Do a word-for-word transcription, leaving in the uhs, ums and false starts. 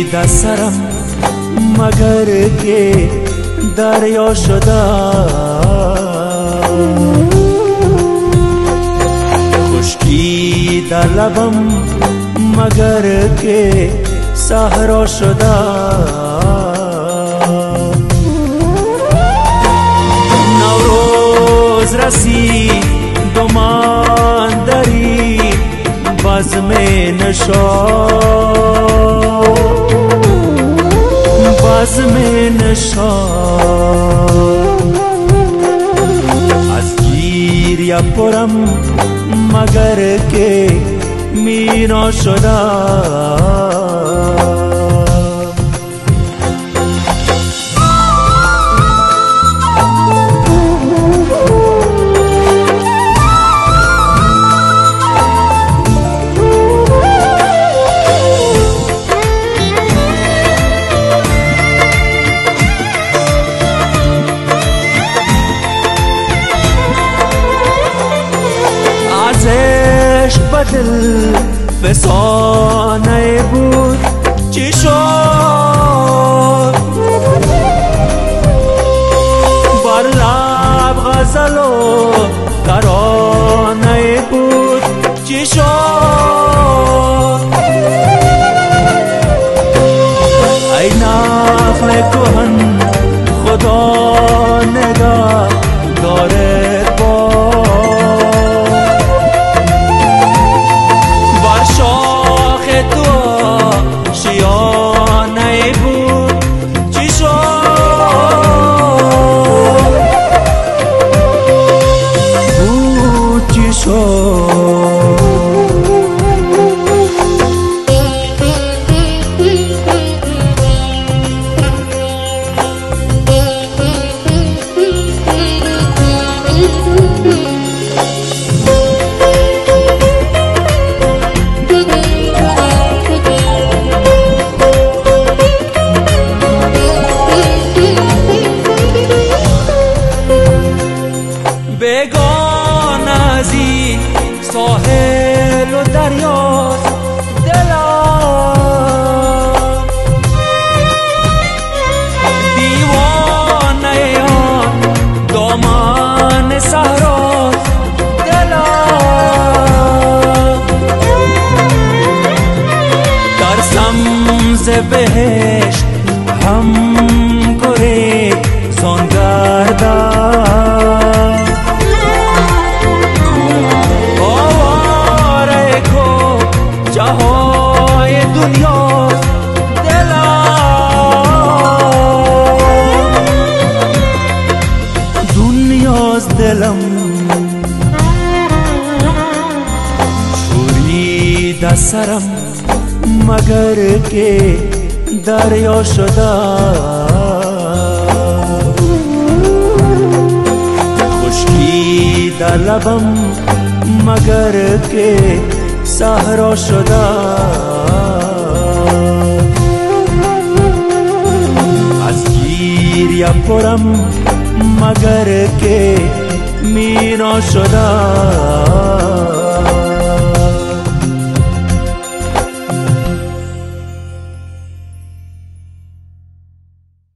خورشید از سرم مگر که دریا شده، خشکی در لبم مگر که صحرا شده. نوروز رسید و من دری بزم نشاط، بزم نشاط. از گریه پرم مگر که مینا شده. دل فسانه بود چی شد، بر لب غزل و ترانه بود چی شد. ای نخل کهن خدا نگاه دارد با بگان از این ساحل و دریاست دلم، دیوانه آن دامن صحراست دلم. ترسم ز بهشت هم گره زان گردم، جاهای دنیا دلم، دنیاست دلم. شورید از سرم مگر که دریا شده، خشکی در لبم مگر که صحرا شده. از گریه پرم مگر که مینا شده.